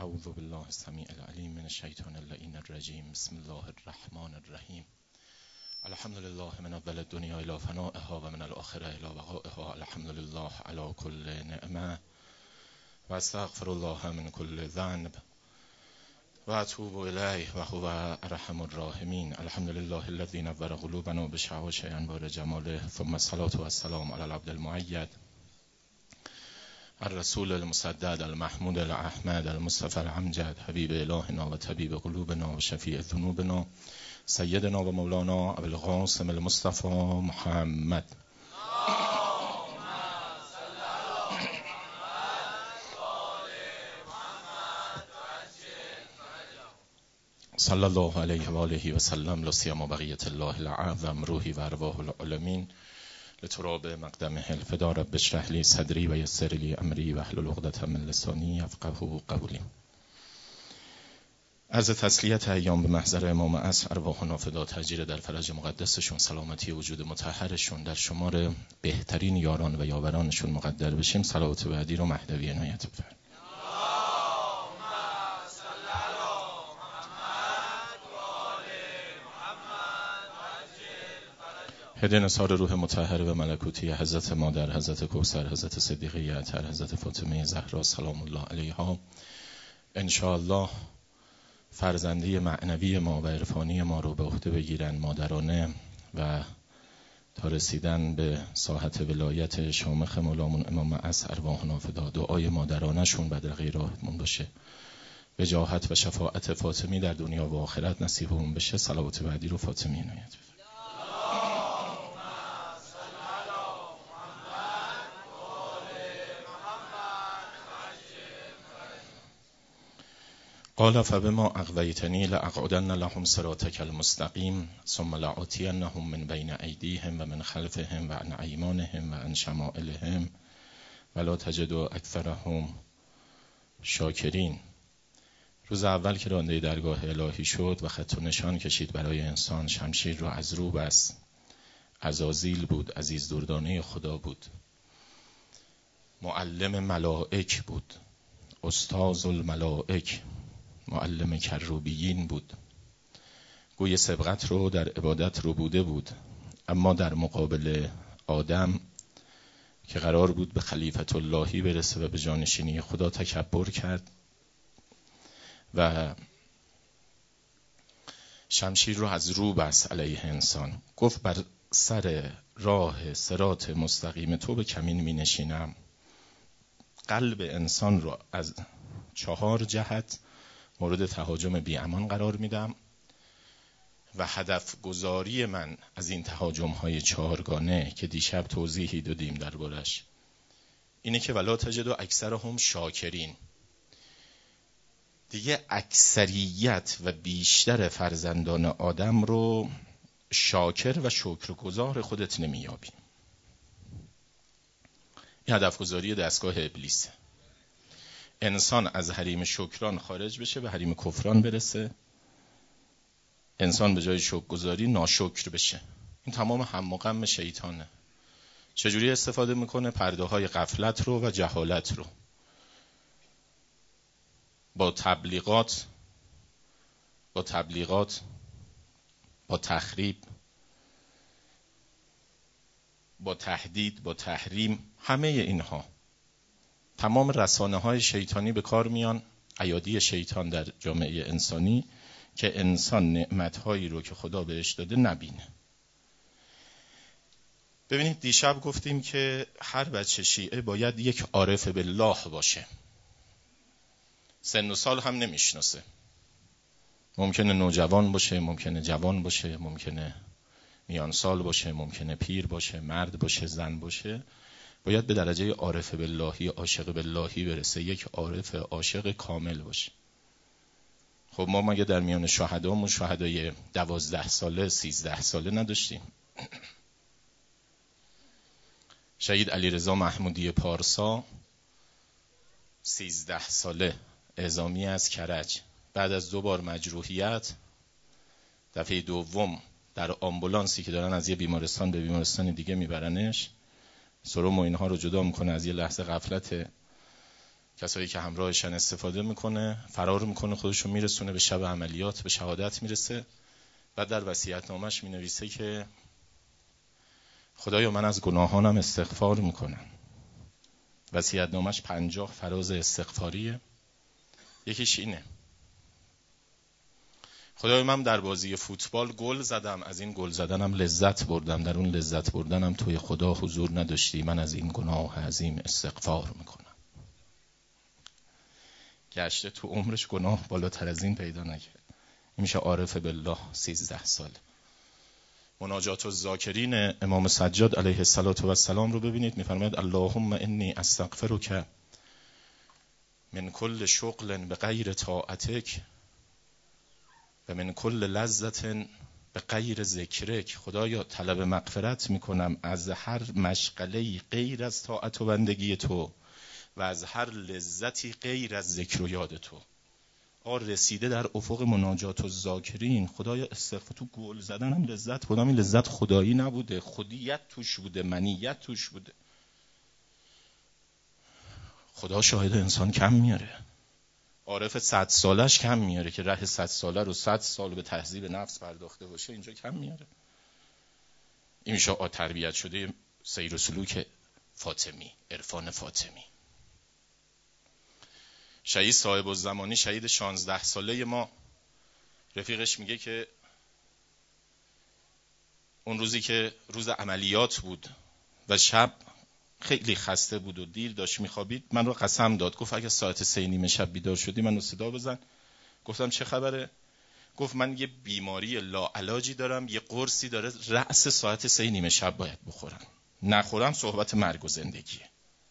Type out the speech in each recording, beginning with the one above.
اعوذ بالله السمیع العلیم من الشیطان اللعین الرجیم. بسم الله الرحمن الرحیم. الحمد لله من اول الدنیا الی فنائها و من الاخره الی بقائها. الحمد لله علی کل نعمه و استغفر الله من کل ذنب و اتوب الیه و هو ارحم الراحمین. الحمد لله الذی نور قلوبنا بشعاع انوار جماله، ثم الصلاة و السلام علی العبد المؤید الرسول المسدد المحمود الاحمد المصطفى الامجد حبیب الهنا و طبیب قلوبنا و شفیع ذنوبنا سیدنا و مولانا ابوالقاسم المصطفى محمد صلی الله علیه و آله و سلم. لا سیما بقیت الله الاعظم روحی و ارواح العالمین لتراب مقدمه الفدا. رب اشرح لی صدری و یسر لی امری واحلل عقدة من لسانی یفقهوا قولی. عرض تسلیت ایام به محضر امام عصر، ارواحنا فدا، تاجیر در فرج مقدسشون، سلامتی وجود مطهرشون در شمار بهترین یاران و یاورانشون مقدر بشیم. صلوات بعدی رو مهدوی عنایت بفرمایید. هدیه نثار روح مطهر و ملکوتی حضرت مادر، حضرت کوثر، حضرت صدیقه اطهر، حضرت فاطمه زهرا سلام الله علیها. انشاءالله فرزندی معنوی ما و عرفانی ما رو به عهده بگیرن مادرانه و تا رسیدن به ساحت ولایت شامخ مولامون امام عصر ارواحنا فدا. دعای مادرانه شون بدرقه راهمون باشه، وجاهت و شفاعت فاطمی در دنیا و آخرت نصیبمون بشه. صلوات بعدی رو فاطمی عنایت. قال فبما اغویتنی لاقعدن لهم صراطک المستقیم ثم لآتینهم من بین ایدیهم و من خلفهم و عن ایمانهم و عن شمائلهم ولا تجد اکثرهم شاکرین. روز اول که رانده درگاه الهی شد و خط و نشان کشید برای انسان، شمشیر را از رو بست. عزازیل بود، عزیز دردانه خدا بود، معلم ملائک بود، استاذ الملائک، معلم کروبیین بود. گوی سبقت رو در عبادت رو بوده بود، اما در مقابل آدم که قرار بود به خلیفت اللهی برسه و به جانشینی خدا تکبر کرد و شمشیر رو از رو بست علیه انسان. گفت بر سر راه صراط مستقیم تو به کمین می نشینم. قلب انسان رو از 4 جهت مورد تهاجم بی امان قرار میدم و هدف گذاری من از این تهاجم های 4گانه که دیشب توضیحی دادیم دربارش اینه که ولا تجد اکثرهم شاکرین. دیگه اکثریت و بیشتر فرزندان آدم رو شاکر و شکرگزار خودت نمیابی. این هدف گذاری دستگاه ابلیسه. انسان از حریم شکران خارج بشه به حریم کفران برسه. انسان به جای شکرگزاری ناشکر بشه. این تمام هم و غم شیطانه. چجوری استفاده میکنه؟ پرده های غفلت رو و جهالت رو با تبلیغات، با تخریب، با تهدید، با تحریم، همه اینها تمام رسانه های شیطانی به کار میان، ایادی شیطان در جامعه انسانی، که انسان نعمت هایی رو که خدا بهش داده نبینه. ببینید دیشب گفتیم که هر بچه شیعه باید یک عارف بالله باشه. سن و سال هم نمیشناسه. ممکنه نوجوان باشه، ممکنه جوان باشه، ممکنه میان سال باشه، ممکنه پیر باشه، مرد باشه، زن باشه. باید به درجه عارف باللهی، عاشق باللهی برسه. یک عارف عاشق کامل باشه. خب ما مگه در میان شهدامون شهدای 12 ساله 13 ساله نداشتیم؟ شهید علیرضا محمودی پارسا 13 ساله اعزامی از کرج، بعد از 2 بار مجروحیت، دفعه دوم در آمبولانسی که دارن از یه بیمارستان به بیمارستان دیگه میبرنش، سرم و اینها رو جدا میکنه از یه لحظه غفلت کسایی که همراهشن استفاده میکنه، فرار میکنه، خودشو میرسونه به شب عملیات، به شهادت میرسه. بعد در وصیت‌نامه‌اش مینویسه که خدایا من از گناهانم استغفار میکنم. وصیت‌نامه‌اش 50 فراز استغفاریه. یکیش اینه: خدایا من در بازی فوتبال گل زدم، از این گل زدنم لذت بردم، در اون لذت بردنم توی خدا حضور نداشتی، من از این گناه عظیم استغفار میکنم. گشته تو عمرش گناه بالاتر از این پیدا نکرد. این میشه عارف بالله 13 سال. مناجات الذاکرین امام سجاد علیه السلام رو ببینید، میفرماید اللهم انی استغفرک من کل شغل بغیر طاعتک و من کل لذت به غیر ذکرک. خدایا طلب مغفرت میکنم از هر مشغله غیر از طاعت و بندگی تو و از هر لذتی غیر از ذکر و یاد تو. رسیده در افق مناجات الذاکرین خدایا استغفار، تو گل زدنم لذت بردم، این لذت خدایی نبوده، خودیت توش بوده، منیت توش بوده. خدا شاهد انسان کم میاره. عارف 100 سالش کم میاره که ره 100 ساله رو 100 سال به تهذیب نفس پرداخته باشه، اینجا کم میاره. این میشه تربیت شده سیر و سلوک فاطمی، عرفان فاطمی. شهید صاحب الزمانی، شهید 16 ساله ما، رفیقش میگه که اون روزی که روز عملیات بود و شب خیلی خسته بود و دیر داشت میخوابید، من رو قسم داد، گفت اگه ساعت 3:30 شب بیدار شدی منو صدا بزن. گفتم چه خبره؟ گفت من یه بیماری لاعلاجی دارم، یه قرصی داره رأس ساعت 3:30 شب باید بخورم، نخورم صحبت مرگ و زندگیه.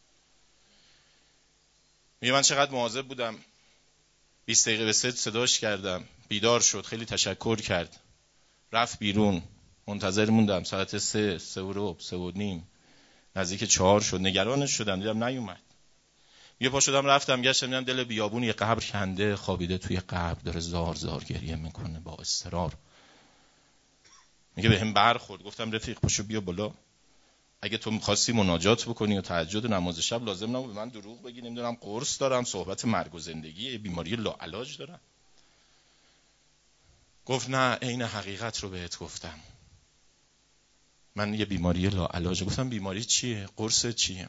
میگه من چقدر مواظب بودم، 20 دقیقه به 3 صداش کردم، بیدار شد، خیلی تشکر کرد، رفت بیرون، منتظر موندم، ساعت 3 3:15 نزدیک 4 شد، نگرانش شدم، دیدم نیومد. یه پا شدم رفتم گشتم، دیدم دل بیابون یه قبر کنده، خوابیده توی قبر، داره زار زار گریه میکنه با اصرار. میگه بهم برخورد، گفتم رفیق پاشو بیا بالا، اگه تو می‌خواستی مناجات بکنی و تهجد و نماز شب لازم نبود به من دروغ بگی، نمیدونم قرص دارم، صحبت مرگ و زندگی، بیماری لاعلاج دارم. گفت نه، عین حقیقت رو بهت گفتم، من یه بیماری لاعلاج. گفتم بیماری چیه؟ قرص چیه؟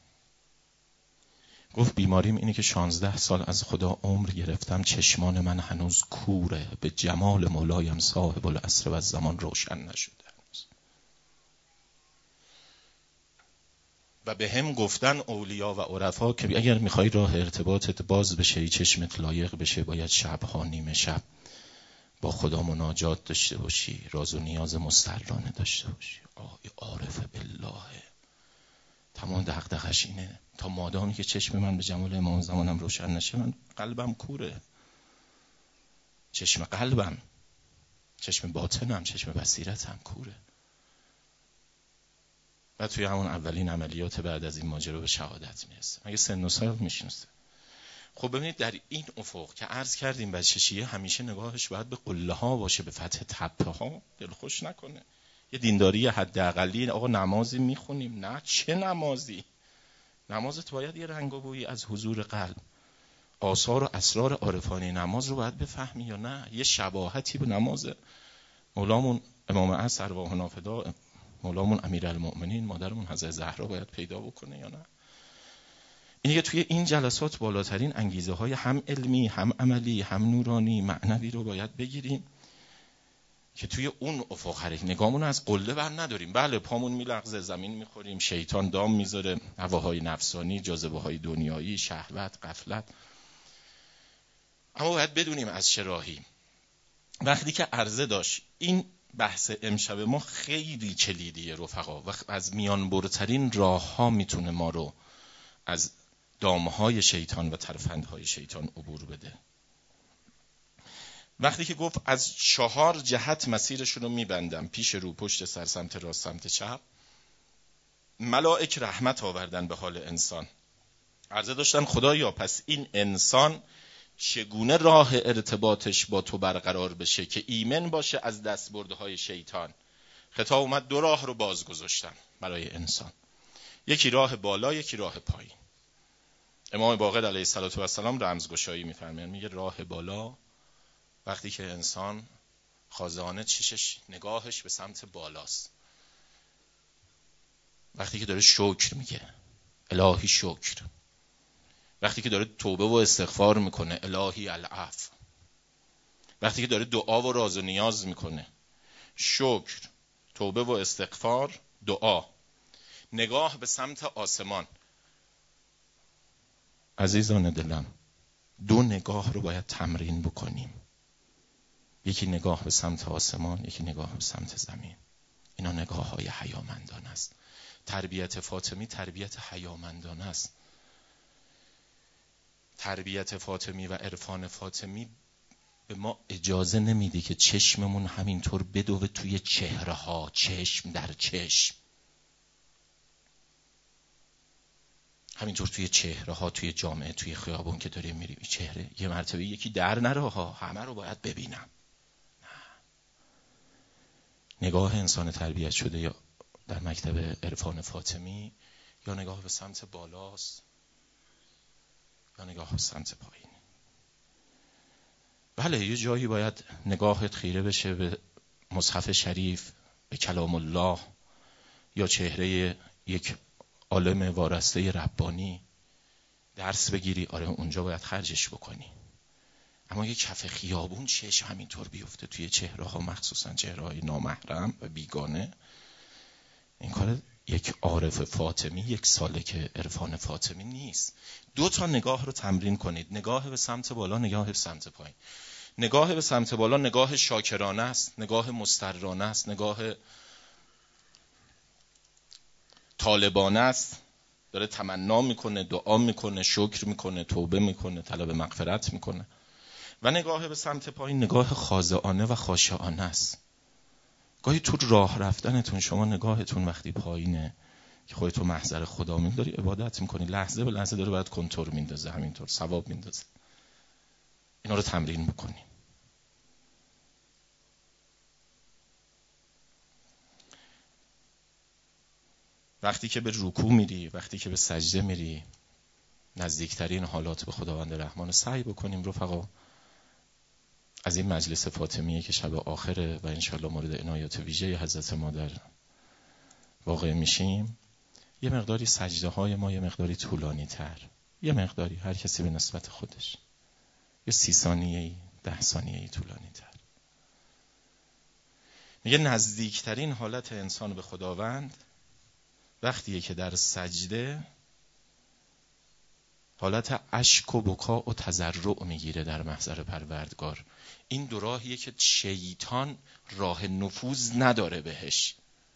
گفت بیماریم اینه که 16 سال از خدا عمر گرفتم، چشمان من هنوز کوره، به جمال مولایم صاحب العصر و الزمان روشن نشده هنوز. و به هم گفتن اولیا و عرفا که اگر میخوای راه ارتباطت باز بشه، چشمت لایق بشه، باید شبها نیمه شب با خدا مناجات داشته باشی، راز و نیاز مسترانه داشته باشی. عارف بالله تمام دغدغش اینه، تا مادامی که چشم من به جمال امام زمانم روشن نشه، من قلبم کوره، چشم قلبم، چشم باطنم، چشم بصیرتم کوره. و توی همون اولین عملیات بعد از این ماجرا به شهادت میرسه. مگه سن و سال میشناسه؟ خب ببینید در این افق که عرض کردیم بچه شیعه همیشه نگاهش باید به قله ها باشه، به فتح تپه ها، دلخوش نکنه. یه دینداری حداقلی، آقا نمازی میخونیم، نه چه نمازی، نمازت باید یه رنگ و بویی از حضور قلب، آثار و اسرار عارفانه نماز رو باید بفهمی یا نه؟ یه شباهتی به نماز مولامون امام عصر ارواح نافدا، مولامون امیرالمؤمنین مادرمون حضرت زهرا باید پیدا بکنه یا نه؟ این که توی این جلسات بالاترین انگیزه های هم علمی، هم عملی، هم نورانی، معنوی رو باید بگیریم که توی اون افق حرکت، نگامون از قله بر نداریم. بله پامون میلغزه، زمین میخوریم، شیطان دام میذاره، هواهای نفسانی، جاذبه های دنیایی، شهوت، غفلت، اما باید بدونیم از چه راهی. وقتی که عرضه داشت این بحث امشب ما خیلی کلیدیه رفقا، و از میان برترین راه ها میتونه ما رو از دامهای شیطان و ترفندهای شیطان عبور بده. وقتی که گفت از 4 جهت مسیرشون رو میبندم، پیش رو، پشت سر، سمت راست، سمت چپ، ملائک رحمت آوردن به حال انسان. عرضه داشتن خدایا پس این انسان چگونه راه ارتباطش با تو برقرار بشه که ایمن باشه از دستبردهای شیطان؟ خطاب اومد 2 راه رو باز گذاشتن برای انسان، یکی راه بالا، یکی راه پایین. امام باقر علیه السلام رمزگشایی میفرمایند، میگه راه بالا وقتی که انسان خازانه چشش نگاهش به سمت بالاست، وقتی که داره شکر میگه الهی شکر، وقتی که داره توبه و استغفار میکنه الهی العفو، وقتی که داره دعا و راز و نیاز میکنه شکر، توبه و استغفار، دعا، نگاه به سمت آسمان. عزیزان دلم، دو نگاه رو باید تمرین بکنیم، یکی نگاه به سمت آسمان، یکی نگاه به سمت زمین. اینا نگاه های حیامندانه است. تربیت فاطمی تربیت حیامندانه است. تربیت فاطمی و عرفان فاطمی به ما اجازه نمیده که چشممون همینطور بدوه توی چهره ها، چشم در چشم، همینطور توی چهره ها، توی جامعه، توی خیابون که داریم میریم چهره یه مرتبه یکی در نره ها، همه رو باید ببینم. نگاه انسان تربیت شده یا در مکتب عرفان فاطمی یا نگاه به سمت بالاست یا نگاه به سمت پایین. بله یه جایی باید نگاهت خیره بشه به مصحف شریف، به کلام الله یا چهره یک عالم وارسته ربانی درس بگیری، آره اونجا باید خرجش بکنی. اما یک کف خیابون چشم همینطور بیفته توی چهره ها، مخصوصا چهره های نامحرم و بیگانه، این کار یک عارف فاطمی، یک سالک عرفان فاطمی نیست. دو تا نگاه رو تمرین کنید، نگاه به سمت بالا، نگاه به سمت پایین. نگاه به سمت بالا نگاه شاکرانه است، نگاه مسترانه است، نگاه طالبانه است، داره تمنا میکنه، دعا میکنه، شکر میکنه، توبه میکنه، طلب مغفرت میکنه. و نگاه به سمت پایین نگاه خاضعانه و خاشعانه است. گاهی تو راه رفتنتون شما نگاهتون وقتی پایینه که خودتو محضر خدا می‌داری عبادت میکنی، لحظه به لحظه داره باید کنتور میندازه، همینطور ثواب میندازه. اینا رو تمرین بکنی. وقتی که به رکوع میری، وقتی که به سجده میری، نزدیکترین حالات به خداوند رحمان سعی بکنیم رفقا. از این مجلس فاطمیه که شب آخره و انشالله مورد عنایت ویژه حضرت مادر واقع میشیم، یه مقداری سجده های ما یه مقداری طولانی تر، یه مقداری هر کسی به نسبت خودش، یه 30 ثانیه‌ای 10 ثانیه‌ای طولانی تر. میگه نزدیکترین حالت انسان به خداوند وقتیه که در سجده حالت اشک و بکا و تضرع میگیره در محضر پروردگار. این دو راهیه که شیطان راه نفوذ نداره بهش.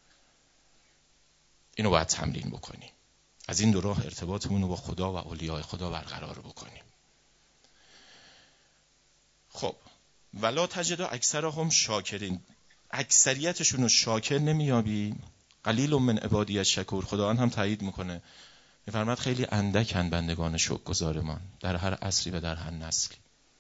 اینو باید تمرین بکنیم. از این دو راه ارتباطمون رو با خدا و اولیاء خدا برقرار بکنیم. خب ولا تجد اکثرهم شاکرین، اکثریتشون رو شاکر نمیابی. قلیل من عبادی الشکور، خداوند هم تایید میکنه، میفرماد خیلی اندکن بندگان شکرگزارمان در هر عصری و در هر نسلی.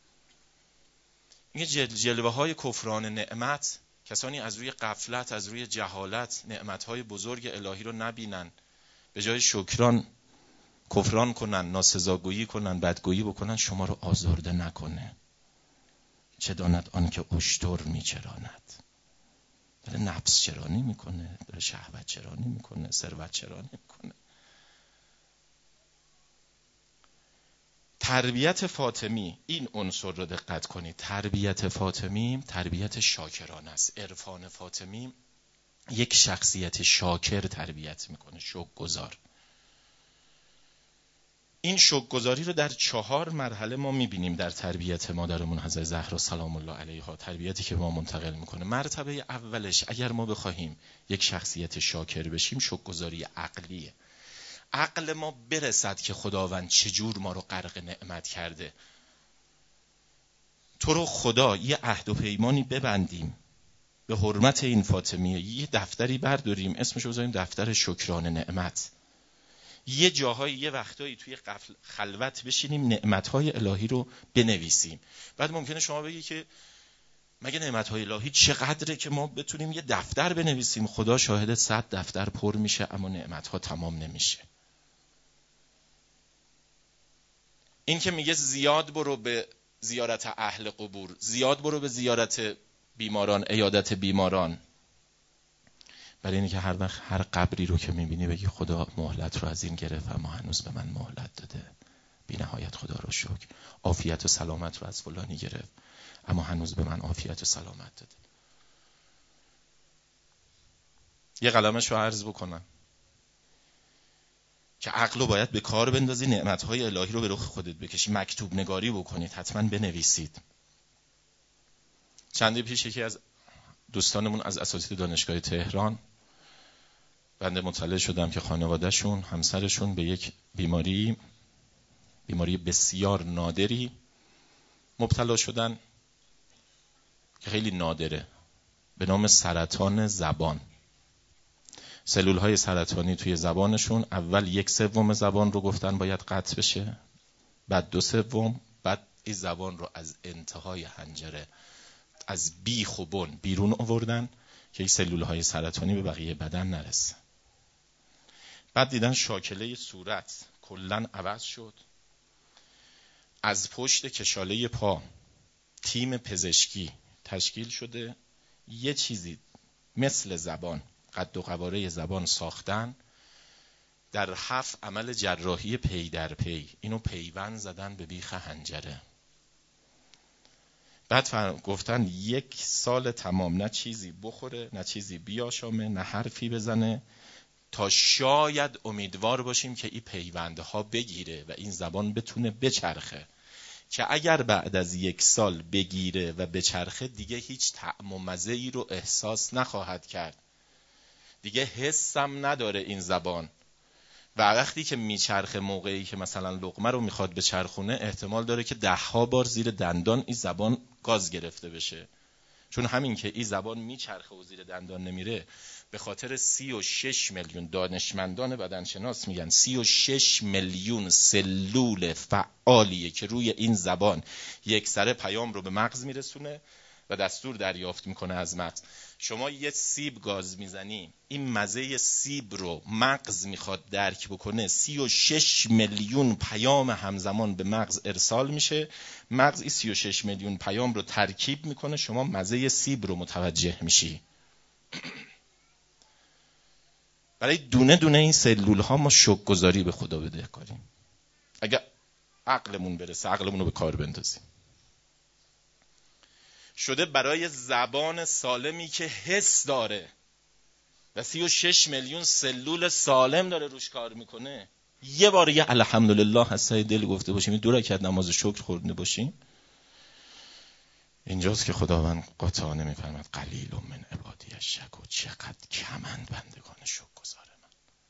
این جلوه های کفران نعمت، کسانی از روی غفلت، از روی جهالت نعمت های بزرگ الهی رو نبینن، به جای شکران کفران کنن، ناسزاگویی کنن، بدگویی بکنن، شما رو آزرده نکنه. چه داند آن که اشتر میچراند، داره نفس چرانی میکنه، داره شهوت چرانی میکنه، ثروت چرانی میکنه. تربیت فاطمی این عنصر رو دقت کنید. تربیت فاطمی تربیت شاکرانه است. عرفان فاطمی یک شخصیت شاکر تربیت میکنه، شکرگزار. این شکرگزاری رو در 4 مرحله ما میبینیم در تربیت مادرمون حضرت زهرا سلام الله علیها، تربیتی که ما منتقل میکنه. مرتبه اولش اگر ما بخواهیم یک شخصیت شاکر بشیم، شکرگزاری عقلیه. عقل ما برسد که خداوند چجور ما رو غرق نعمت کرده. تو رو خدا یه عهد و پیمانی ببندیم به حرمت این فاطمیه، یه دفتری برداریم اسمشو بذاریم دفتر شکران نعمت. یه جاهای یه وقتایی توی خلوت بشینیم نعمتهای الهی رو بنویسیم. بعد ممکنه شما بگی که مگه نعمتهای الهی چقدره که ما بتونیم یه دفتر بنویسیم؟ خدا شاهد 100 دفتر پر میشه اما نعمتها تمام نمیشه. این که میگه زیاد برو به زیارت اهل قبور، زیاد برو به زیارت بیماران، عیادت بیماران، برای اینکه هر وقت هر قبری رو که میبینی بگی خدا مهلت رو از این گرفت اما هنوز به من مهلت داده، بی نهایت خدا رو شکر. عافیت و سلامت رو از فلانی گرفت اما هنوز به من عافیت و سلامت داده. یه قلمش رو عرض بکنم که عقل رو باید به کار بندازی، نعمتهای الهی رو به رخ خودت بکشی، مکتوب نگاری بکنید، حتما بنویسید. چندی پیش یکی از دوستانمون از اساتید دانشگاه تهران، بنده مطلع شدم که خانوادهشون، همسرشون به یک بیماری بسیار نادری مبتلا شدن که خیلی نادره، به نام سرطان زبان. سلولهای سرطانی توی زبانشون اول 1/3 زبان رو گفتن باید قطع بشه، بعد 2/3، بعد این زبان رو از انتهای حنجره از بیخ و بن بیرون آوردن که این سلولهای سرطانی به بقیه بدن نرسه. بعد دیدن شاکله صورت کلاً عوض شد. از پشت کشاله پا تیم پزشکی تشکیل شده، یه چیزی مثل زبان، قد و قواره زبان ساختن، در 7 عمل جراحی پی در پی اینو پیوند زدن به بیخ حنجره. بعد گفتن 1 سال تمام نه چیزی بخوره نه چیزی بیاشامه نه حرفی بزنه تا شاید امیدوار باشیم که این پیوندها بگیره و این زبان بتونه بچرخه، که اگر بعد از 1 سال بگیره و بچرخه دیگه هیچ طعم و مزه ای رو احساس نخواهد کرد، دیگه حسم نداره این زبان. و وقتی که میچرخه، موقعی که مثلا لقمه رو میخواد بچرخونه، احتمال داره که 10 بار زیر دندان این زبان گاز گرفته بشه، چون همین که این زبان میچرخه و زیر دندان نمیره، به خاطر 36 میلیون دانشمندان بدنشناس میگن 36 میلیون سلول فعالیه که روی این زبان یک سره پیام رو به مغز میرسونه و دستور دریافت میکنه از مغز. شما یه سیب گاز میزنی، این مزه سیب رو مغز میخواد درک بکنه، 36 میلیون پیام همزمان به مغز ارسال میشه، مغز این 36 میلیون پیام رو ترکیب میکنه، شما مزه سیب رو متوجه میشی. برای دونه دونه این سلول ها ما شکرگزاری به خدا بدهکاریم. اگر عقلمون برسه، عقلمون رو به کار بندازیم. شده برای زبان سالمی که حس داره و 36 میلیون سلول سالم داره روش کار میکنه، یه بار یه الحمدلله از ته دل گفته باشیم، 2 رکعت نماز شکر خورده باشیم، اینجاست که خداوند قاطعانه میفرماد قلیل من عبادی الشکور، چقدر کمند بندگان شکرگزار من.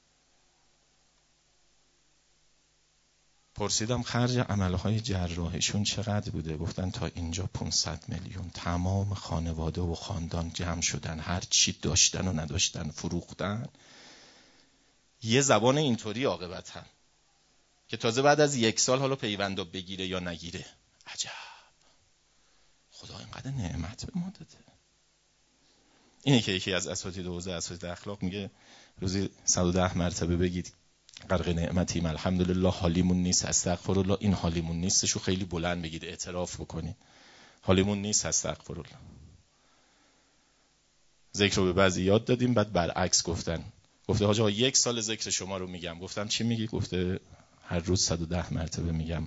پرسیدم خرج عملهای جراحیشون چقدر بوده؟ گفتن تا اینجا 500 میلیون. تمام خانواده و خاندان جمع شدن، هر چی داشتن و نداشتن فروختن، یه زبان اینطوری عاقبتن که تازه بعد از 1 سال حالا پیوندو بگیره یا نگیره. عجب، خدا اینقدر نعمت به ما داده. اینه که یکی از اساتید حوزه اساتید اخلاق میگه روزی 110 مرتبه بگید غرق نعمتیم، الحمدلله، حالیمون نیست، استغفرالله. این حالیمون نیستشو خیلی بلند بگید، اعتراف بکنید حالیمون نیست، استغفرالله. ذکر رو به بعضی یاد دادیم، بعد برعکس گفته حاج آقا 1 سال ذکر شما رو میگم. گفتم چی میگی؟ گفته هر روز 110 مرتبه میگم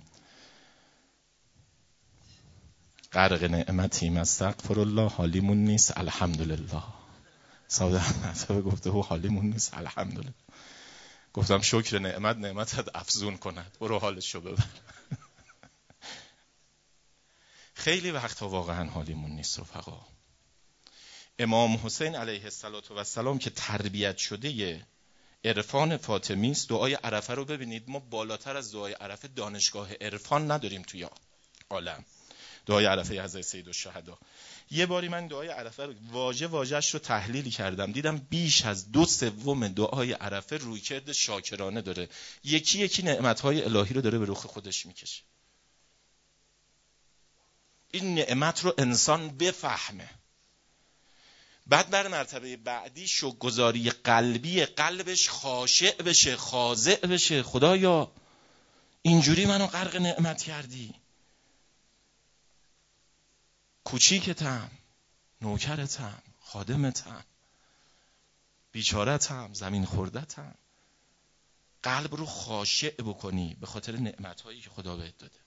غرق نعمتیم، استغفرالله، حالیمون نیست، الحمدلله. 110 مرتبه گفته حالیمون نیست، الحمدلله. گفتم شکر نعمتت افزون کند، برو حالشو ببر. خیلی وقتا واقعا حالیمون نیست رفقا. امام حسین علیه السلام که تربیت شده عرفان فاطمی است، دعای عرفه رو ببینید. ما بالاتر از دعای عرفه دانشگاه عرفان نداریم توی عالم. دعای عرفه حضرت سیدالشهدا. یه باری من دعای عرفه رو واژه واژه‌اش رو تحلیل کردم، دیدم بیش از 2/3 دعای عرفه رویکرد شاکرانه داره، یکی یکی نعمت‌های الهی رو داره به رخ خودش میکشه. این نعمت رو انسان بفهمه، بعد بر مرتبه بعدی شکرگزاری قلبی، قلبش خاشع بشه، خاضع بشه. خدایا اینجوری منو غرق نعمت کردی. کوچیکتم، نوکرتم، خادمتم، بیچارتم، زمین خوردتم. قلب رو خاشع بکنی به خاطر نعمت‌هایی که خدا بهت داده.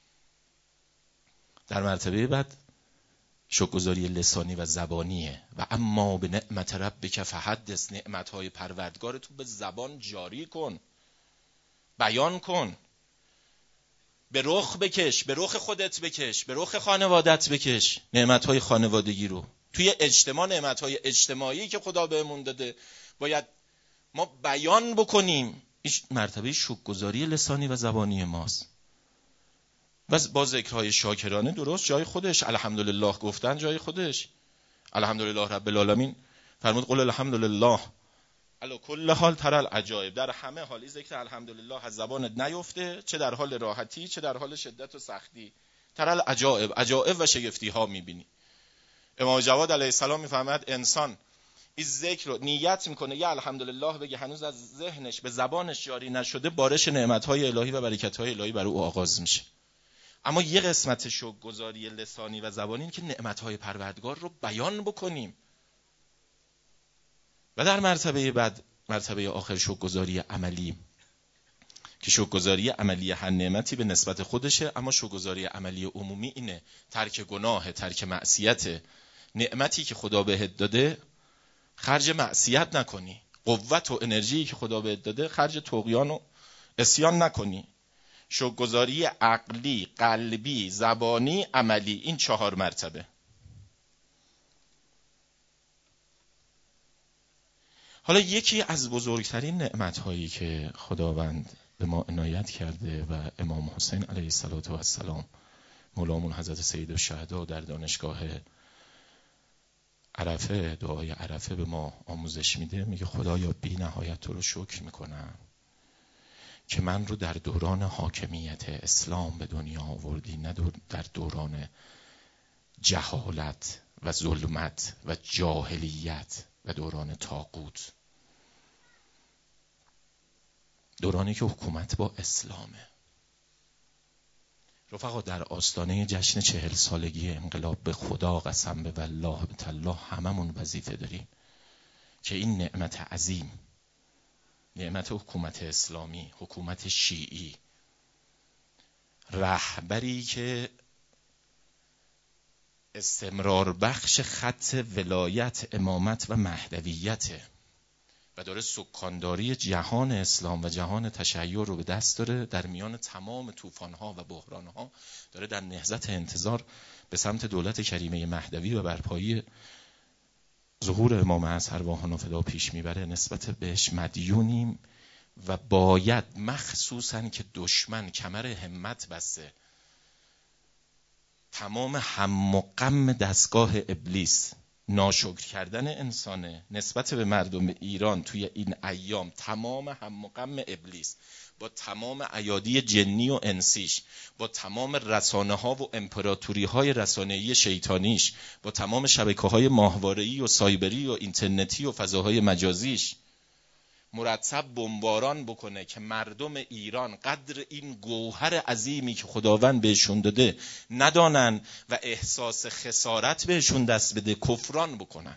در مرتبه بعد شکرگزاری لسانی و زبانیه. و اما به نعمت ربک فحدث، نعمت‌های پروردگار تو به زبان جاری کن، بیان کن، به رخ بکش، به رخ خودت بکش، به رخ خانوادت بکش نعمت‌های خانوادگی رو. توی اجتماع نعمت‌های اجتماعی که خدا بهمون داده باید ما بیان بکنیم. این مرتبه شکرگزاری لسانی و زبانی ماست. و با ذکرهای شاکرانه درست جای خودش، الحمدلله گفتن جای خودش. الحمدلله رب العالمین فرمود قل الحمدلله علی کل حال ترى العجایب. در همه حالی ذکر الحمدلله از زبانت نیفته، چه در حال راحتی چه در حال شدت و سختی. ترى العجایب، عجایب و شگفتی ها میبینی. امام جواد علیه السلام میفرماید انسان این ذکر رو نیت میکنه یه الحمدلله بگه، هنوز از ذهنش به زبانش جاری نشده، بارش نعمت‌های الهی و برکت‌های الهی بر او آغاز میشه. اما یه قسمت شکرگزاری لسانی و زبانی این که نعمت‌های پروردگار رو بیان بکنیم. و در مرتبه بعد، مرتبه آخر شکرگزاری عملی، که شکرگزاری عملی هر نعمتی به نسبت خودشه، اما شکرگزاری عملی عمومی اینه ترک گناه، ترک معصیت. نعمتی که خدا بهت داده خرج معصیت نکنی، قوت و انرژی که خدا بهت داده خرج طغیان و عصیان نکنی. شکرگزاری عقلی، قلبی، زبانی، عملی، این 4 مرتبه. حالا یکی از بزرگترین نعمت‌هایی که خداوند به ما عنایت کرده و امام حسین علیه السلام مولامون حضرت سید الشهدا در دانشگاه عرفه، دعای عرفه به ما آموزش میده. میگه خدایا بی نهایت تو رو شکر میکنم که من رو در دوران حاکمیت اسلام به دنیا آوردی، نه در دوران جهالت و ظلمت و جاهلیت و دوران طاغوت، دورانی که حکومت با اسلامه. رفقا در آستانه جشن 40 سالگی انقلاب به خدا قسم به والله به تالله هممون وظیفه داریم که این نعمت عظیم، نعمت حکومت اسلامی، حکومت شیعی، رهبری که استمرار بخش خط ولایت، امامت و مهدویته و داره سکانداری جهان اسلام و جهان تشیع رو به دست داره، در میان تمام طوفان‌ها و بحران‌ها داره در نهضت انتظار به سمت دولت کریمه مهدوی و برپایی ظهور امام عصر ارواحنا فدا پیش میبره. نسبت بهش مدیونیم و باید، مخصوصاً که دشمن کمر همت بسته، تمام هم و غم دستگاه ابلیس ناشکر کردن انسانه نسبت به مردم ایران توی این ایام، تمام هم و غم ابلیس با تمام ایادی جنی و انسیش، با تمام رسانه ها و امپراتوری های رسانه‌ای شیطانیش، با تمام شبکه های ماهواره‌ای و سایبری و اینترنتی و فضاهای مجازیش، مرتب بمباران بکنه که مردم ایران قدر این گوهر عظیمی که خداوند بهشون داده ندانن و احساس خسارت بهشون دست بده، کفران بکنن.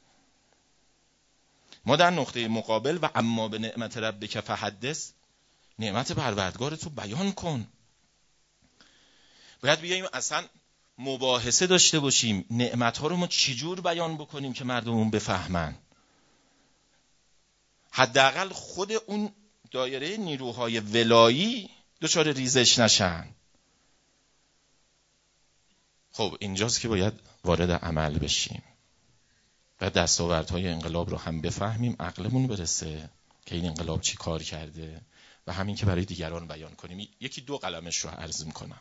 ما در نقطه مقابل و اما به نعمت ربک فحدث، نعمت پروردگار تو بیان کن. باید بیاییم اصلا مباحثه داشته باشیم نعمت‌ها رو ما چجور بیان بکنیم که مردمون بفهمن، حداقل خود اون دایره نیروهای ولایی دچار ریزش نشن. خب اینجاست که باید وارد عمل بشیم و دستاوردهای انقلاب رو هم بفهمیم، عقلمون برسه که این انقلاب چی کار کرده و همین که برای دیگران بیان کنیم. 1-2 قلمش رو عرض میکنم.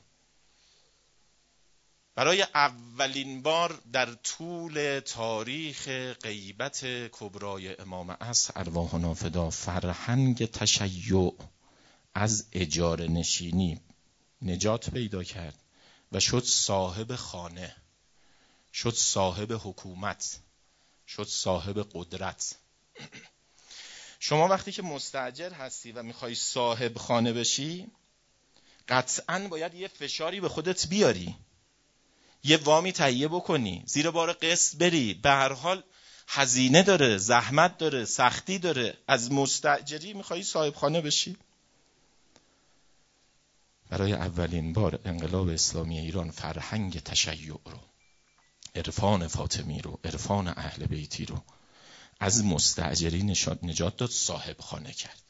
برای اولین بار در طول تاریخ غیبت کبرای امام عصر ارواحنا فدا، فرهنگ تشیع از اجاره نشینی نجات پیدا کرد و شد صاحب خانه، شد صاحب حکومت، شد صاحب قدرت. شما وقتی که مستاجر هستی و میخوای صاحب خانه بشی، قطعاً باید یه فشاری به خودت بیاری، یه وامی تهیه بکنی، زیر بار قسط بری. به هر حال هزینه داره، زحمت داره، سختی داره. از مستاجری میخوایی صاحب خانه بشی. برای اولین بار انقلاب اسلامی ایران فرهنگ تشیع رو، عرفان فاطمی رو، عرفان اهل بیتی رو از مستاجری نجات داد، صاحب خانه کرد.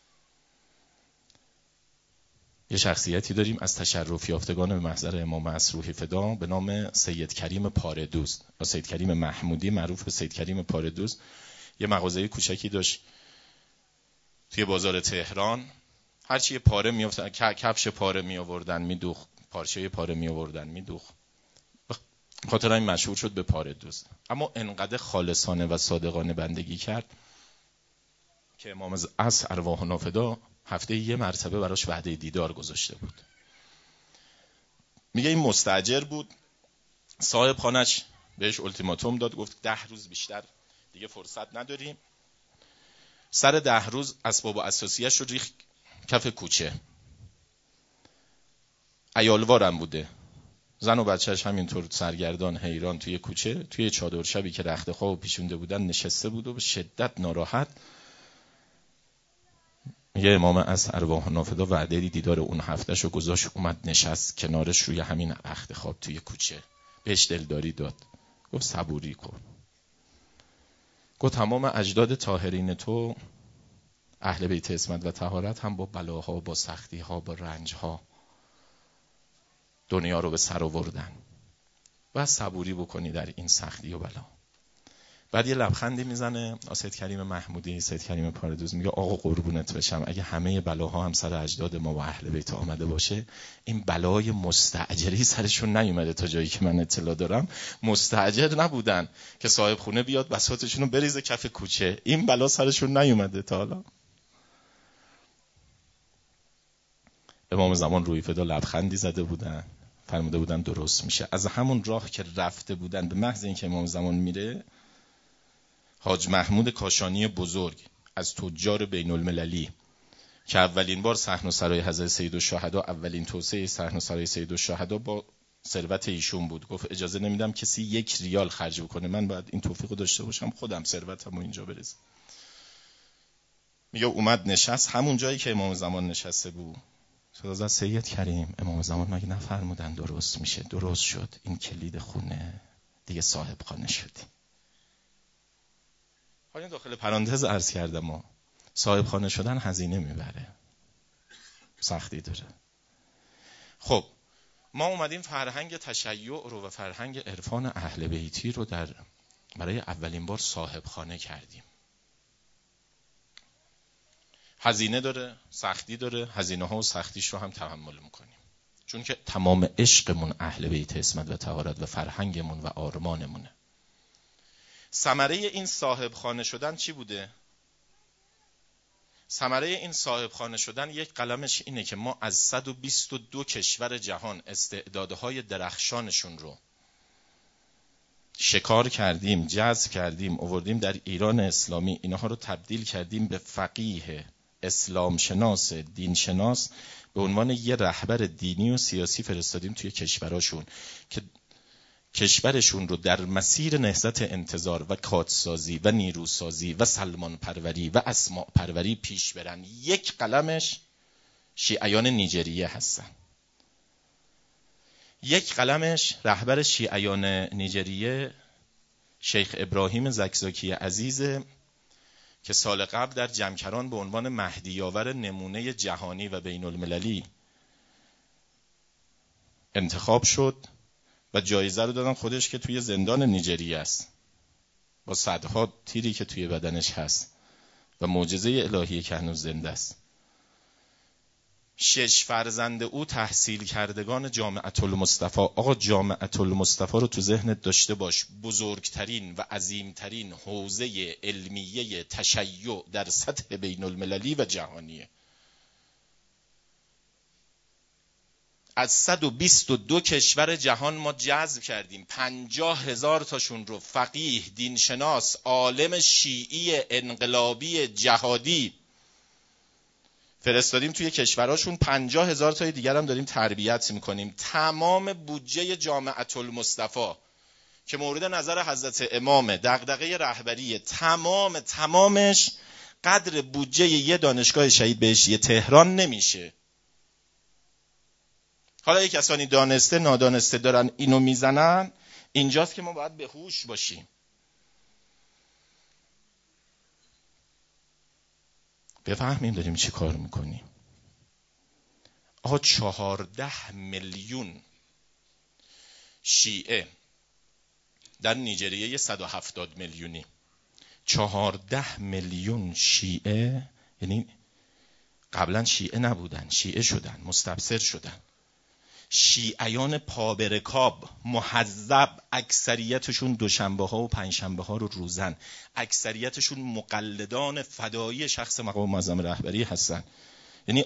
یه شخصیتی داریم از تشرف یافتگان به محضر امام مسروحی فدا به نام سید کریم پاره‌دوست و سید کریم محمودی، معروف به سید کریم پاره‌دوست. یه مغازه کوچکی داشت توی بازار تهران. هرچی یه پاره میافتن، کفش پاره می آوردن میدوخت، پارچه پاره می آوردن میدوخت. خاطر این مشهور شد به پاره‌دوست. اما انقدر خالصانه و صادقانه بندگی کرد که امام عصر ارواحنا فدا هفته یه مرتبه براش وعده دیدار گذاشته بود. میگه این مستاجر بود، صاحب خانش بهش التیماتوم داد، گفت 10 روز بیشتر دیگه فرصت نداریم. سر 10 روز اسباب و اساسیه‌اش رو ریخت کف کوچه. عیالوارم بوده، زن و بچهش همینطور سرگردان حیران توی کوچه، توی چادر شبی که رخت خواب پیشونده بودن نشسته بود و به شدت ناراحت. میگه امام از ارواح نافدا وعده دیدار اون هفتهشو گذاشت، اومد نشست کنارش روی همین رخت خواب توی کوچه، بهش دلداری داد، گفت صبوری کن. گفت تمام اجداد طاهرین تو اهل بیت عصمت و طهارت هم با بلاها، با سختیها، با رنجها دنیا رو به سر آوردن و صبوری بکنی در این سختی و بلا. بعد یه لبخندی میزنه سید کریم محمودی، سید کریم پاره‌دوست، میگه آقا قربونت بشم، اگه همه بلاها هم سر اجداد ما و اهل بیت آمده باشه، این بلای مستاجری سرشون نیومده. تا جایی که من اطلاع دارم مستاجر نبودن که صاحب خونه بیاد بساطشون رو بریزه کف کوچه، این بلا سرشون نیومده تا حالا. امام زمان روی فدا لبخندی زده بودن، فرموده بودن درست میشه. از همون راه که رفته بودن، به محض اینکه امام زمان میره، حاج محمود کاشانی بزرگ از تجار بین المللی که اولین بار صحن‌وسرای حضرت سیدالشهدا، اولین توسعه صحن‌وسرای سیدالشهدا با ثروت ایشون بود، گفت اجازه نمیدم کسی 1 ریال خرج بکنه، من باید این توفیق رو داشته باشم خودم ثروتمو اینجا برسونم. میگه اومد نشست همون جایی که امام زمان نشسته بود. صدا سید کریم، امام زمان مگه نفرمودن درست میشه؟ درست شد، این کلید خونه، دیگه صاحب خانه شدی. حالا داخل پرانتز عرض کردم، ما صاحب خانه شدن هزینه میبره، سختی داره. خب ما اومدیم فرهنگ تشیع رو و فرهنگ عرفان اهل بیتی رو برای اولین بار صاحب خانه کردیم. هزینه داره، سختی داره، هزینه ها و سختیش رو هم تحمل میکنیم، چون که تمام عشقمون اهل بیت عصمت و طهارت و فرهنگمون و آرمانمونه. ثمره این صاحب خانه شدن چی بوده؟ ثمره این صاحب خانه شدن یک قلمش اینه که ما از 122 کشور جهان استعدادهای درخشانشون رو شکار کردیم، جذب کردیم، آوردیم در ایران اسلامی، اینها رو تبدیل کردیم به فقیه، اسلام شناس، دین شناس، به عنوان یه رهبر دینی و سیاسی فرستادیم توی کشوراشون که کشورشون رو در مسیر نهضت انتظار و کادسازی و نیروسازی و سلمان پروری و اسماع پروری پیش برن. یک قلمش شیعیان نیجریه هستن، یک قلمش رهبر شیعیان نیجریه شیخ ابراهیم زکزاکی عزیز که سال قبل در جمکران به عنوان مهدی‌آور نمونه جهانی و بین المللی انتخاب شد و جایزه رو دادن خودش که توی زندان نیجریه است با صدها تیری که توی بدنش هست و معجزه الهی که هنوز زنده است. 6 فرزند او تحصیل کردگان جامعة المصطفى. آقا جامعة المصطفى رو تو ذهنت داشته باش، بزرگترین و عظیمترین حوزه علمیه تشیع در سطح بین المللی و جهانیه. از 122 کشور جهان ما جذب کردیم 50,000 تاشون رو فقیه، دینشناس، عالم شیعی انقلابی جهادی فرستادیم توی کشوراشون، 50,000 تای دیگر هم داریم تربیت میکنیم. تمام بودجه جامعة المصطفی که مورد نظر حضرت امامه، دغدغه رهبری، تمامش قدر بودجه یه دانشگاه شهید بهشتی تهران نمیشه. حالا یک کسانی دانسته نادانسته دارن اینو میزنن، اینجاست که ما باید به هوش باشیم. بفهمیم داریم چی کار میکنیم. آقا 14 میلیون شیعه در نیجریه 170 میلیونی، 14 میلیون شیعه، یعنی قبلا شیعه نبودن، شیعه شدن، مستبصر شدن. شیعیان پابرکاب محذب، اکثریتشون دوشنبه ها و پنجشنبه ها رو روزن، اکثریتشون مقلدان فدایی شخص مقام معظم رهبری هستن. یعنی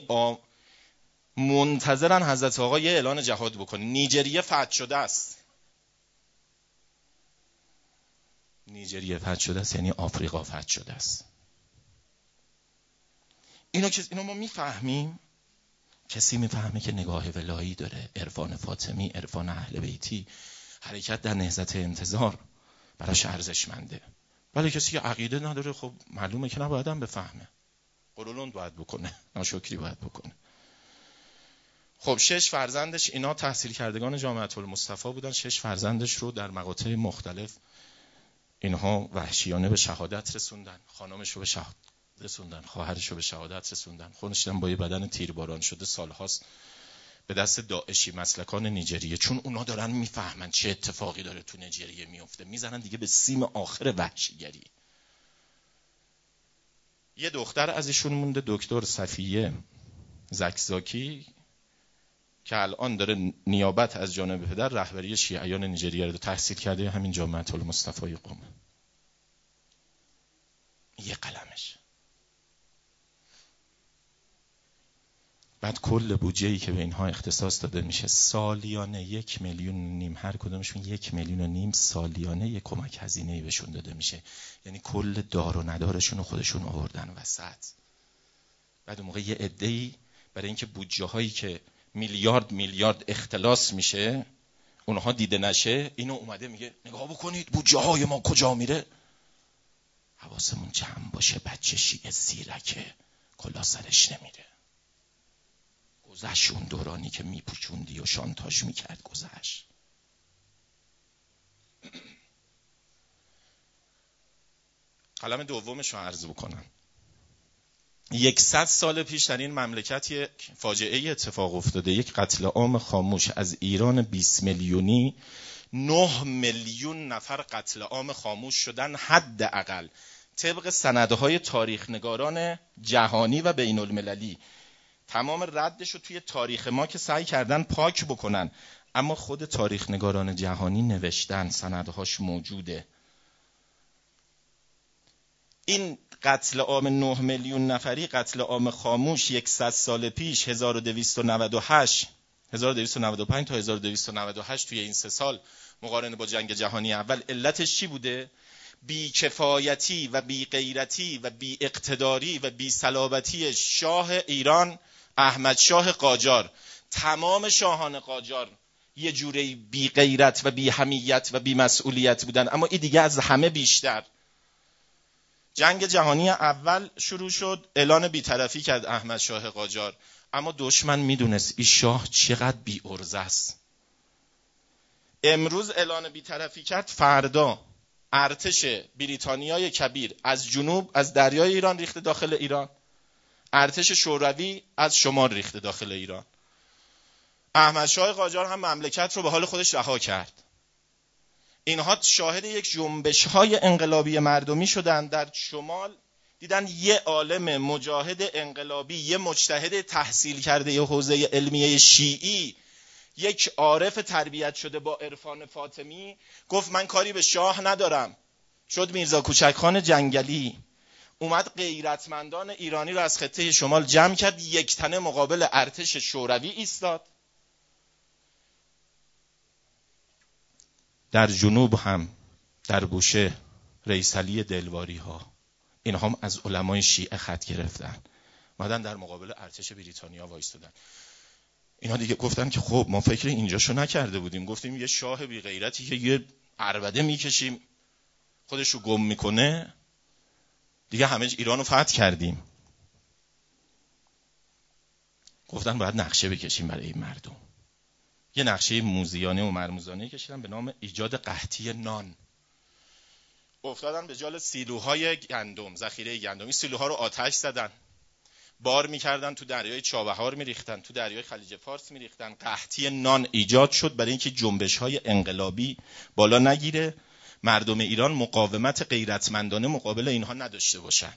منتظرن حضرت آقا یه اعلان جهاد بکنه. نیجریه فتح شده است. نیجریه فتح شده است یعنی آفریقا فتح شده است. اینو ما میفهمیم. کسی میفهمه که نگاه ولایی داره، عرفان فاطمی، عرفان اهل بیتی، حرکت در نهضت انتظار براش ارزشمنده. ولی کسی که عقیده نداره خب معلومه که نباید هم بفهمه. قرولند باید بکنه، ناشکری باید بکنه. خب 6 فرزندش اینا تحصیل کردگان جامعة المصطفی بودن. 6 فرزندش رو در مقاطع مختلف اینها وحشیانه به شهادت رسوندن. خانمش رو به شهادت رسوندن، خواهرش رو به شهادت رسوندن. خودش هم با یه بدن تیرباران شده سالهاست به دست داعشی مسلکان نیجریه. چون اونا دارن میفهمن چه اتفاقی داره تو نیجریه میفته، میزنن دیگه به سیم آخر وحشیگری. یه دختر ازشون مونده، دکتر صفیه زکزاکی، که الان داره نیابت از جانب پدر رهبری شیعیان نیجریه رو تحصیل کرده، همین جامعة المصطفی قم. یه قلمش. بعد کل بودجه‌ای که به اینها اختصاص داده میشه سالیانه 1.5 میلیون، هر کدومشون 1.5 میلیون سالیانه یک کمک هزینه‌ای بهشون داده میشه. یعنی کل دار و ندارشون رو خودشون آوردن وسط. بعد اون موقع یه عده‌ای برای اینکه بودجه‌هایی که میلیارد اختلاس میشه اونها دیده نشه، اینو اومده میگه نگاه بکنید بودجه‌های ما کجا میره. حواسمون جمع باشه، بچه شیعه زیرکه، کلا سرش نمیره. گذشت اون دورانی که میپوچوندی و شانتاژ میکرد، گذشت. قلم دومش رو عرض بکنم. 100 سال پیش در این مملکت یک فاجعه اتفاق افتاده. یک قتل عام خاموش از ایران 20 میلیونی 9 میلیون نفر قتل عام خاموش شدن حداقل، طبق سندهای تاریخ نگاران جهانی و بین المللی. تمام ردش رو توی تاریخ ما که سعی کردن پاک بکنن، اما خود تاریخ نگاران جهانی نوشتن، سندهاش موجوده. این قتل عام 9 میلیون نفری، قتل عام خاموش 100 سال پیش 1295 تا 1298 توی این 3 سال مقارنه با جنگ جهانی اول، علتش چی بوده؟ بی‌کفایتی و بی‌غیرتی و بی‌اقتداری و بی‌صلابتی شاه ایران احمد شاه قاجار. تمام شاهان قاجار یه جوری بی‌غیرت و بی‌حمیت و بی‌مسئولیت بودن، اما این دیگه از همه بیشتر. جنگ جهانی اول شروع شد، اعلان بی‌طرفی کرد احمد شاه قاجار، اما دشمن میدونست این شاه چقدر بی‌عرضه است. امروز اعلان بی‌طرفی کرد، فردا ارتش بریتانیای کبیر از جنوب از دریای ایران ریخته داخل ایران، ارتش شوروی از شمال ریخته داخل ایران. احمد شاه قاجار هم مملکت رو به حال خودش رها کرد. اینها شاهد یک جنبش‌های انقلابی مردمی شدن. در شمال دیدن یه عالم مجاهد انقلابی، یه مجتهد تحصیل کرده یه حوزه علمیه شیعی، یک عارف تربیت شده با عرفان فاطمی، گفت من کاری به شاه ندارم. شد میرزا کوچکخان جنگلی، اومد غیرتمندان ایرانی رو از خطه شمال جمع کرد، یک تنه مقابل ارتش شوروی ایستاد. در جنوب هم در بوشه رئیس علی دلواری ها، اینها هم از علمای شیعه خط گرفتن اومدن در مقابل ارتش بریتانیا وایستادن. اینا دیگه گفتن که خب ما فکر اینجاشو نکرده بودیم، گفتیم یه شاه بی غیرتی که یه عربده میکشیم خودش رو گم میکنه دیگه همه ایرانو فتح کردیم. گفتن باید نقشه بکشیم برای این مردم. یه نقشه موزیانه و مرموزانه کشیدن به نام ایجاد قحطی نان. افتادن به جال سیلوهای گندم، ذخیره گندم. این سیلوها رو آتش زدن، بار میکردن، تو دریای چابهار میریختن، تو دریای خلیج فارس میریختن. قحطی نان ایجاد شد برای اینکه جنبش‌های انقلابی بالا نگیره، مردم ایران مقاومت غیرتمندانه مقابل اینها نداشته باشن.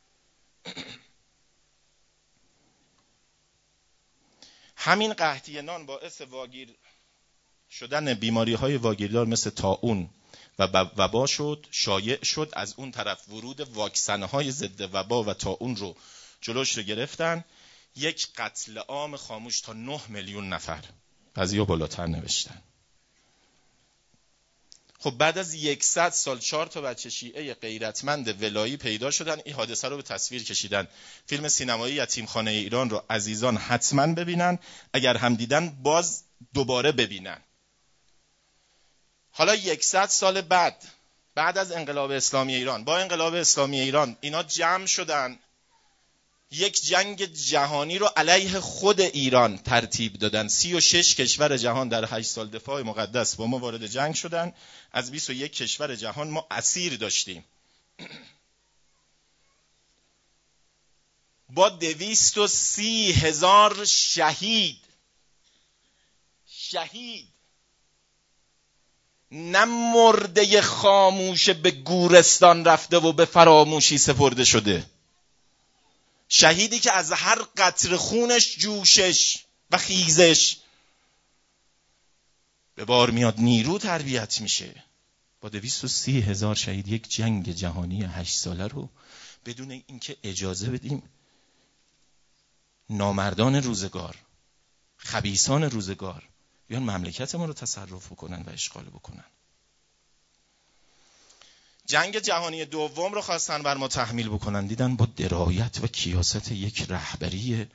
همین قحطی نان باعث واگیر شدن بیماری‌های واگیردار مثل طاعون و وبا شد، شایع شد. از اون طرف ورود واکسن‌های ضد وبا و طاعون رو جلوش رو گرفتن. یک قتل عام خاموش تا 9 میلیون نفر. قضیه بالاتر نوشتن. خب بعد از 100 سال 4 تا بچه شیعه غیرتمند ولایی پیدا شدن، این حادثه رو به تصویر کشیدن. فیلم سینمایی یتیمخانه ایران رو عزیزان حتما ببینن، اگر هم دیدن باز دوباره ببینن. حالا 100 سال بعد از انقلاب اسلامی ایران، با انقلاب اسلامی ایران اینا جمع شدن، یک جنگ جهانی رو علیه خود ایران ترتیب دادن. 36 کشور جهان در 8 سال دفاع مقدس با ما وارد جنگ شدن. از 21 کشور جهان ما اسیر داشتیم. با 230,000 شهید. نه مرده خاموش به گورستان رفته و به فراموشی سپرده شده. شهیدی که از هر قطره خونش جوشش و خیزش به بار میاد، نیرو تربیت میشه. با 230,000 شهید یک جنگ جهانی 8 ساله رو بدون اینکه اجازه بدیم نامردان روزگار، خبیثان روزگار بیان مملکت ما رو تصرف بکنن و اشغال بکنن. جنگ جهانی دوم رو خواستن بر ما تحمیل بکنن، دیدن با درایت و کیاست یک رهبری